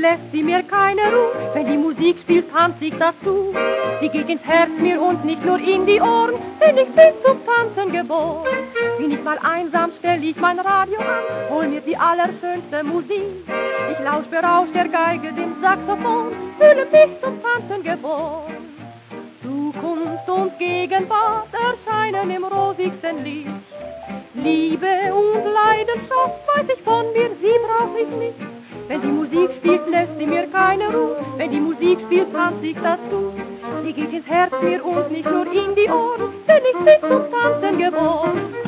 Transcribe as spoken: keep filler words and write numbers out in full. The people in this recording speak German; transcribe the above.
lässt sie mir keine Ruhe. Wenn die Musik spielt, tanzt ich dazu. Sie geht ins Herz mir und nicht nur in die Ohren, denn ich bin zum Tanzen geboren. Bin ich mal einsam, stell ich mein Radio an, hol mir die allerschönste Musik. Ich lausch berauscht der Geige, dem Saxophon, fühle mich zum Tanzen geboren. Zukunft und Gegenwart erscheinen im rosigsten Licht. Liebe und Leidenschaft weiß ich von mir, sie brauch ich nicht. Wenn die Musik spielt, lässt sie mir keine Ruhe. Wenn die Musik spielt, tanzt ich dazu. Sie geht ins Herz mir und nicht nur in die Ohren, denn ich bin zum Tanzen geboren.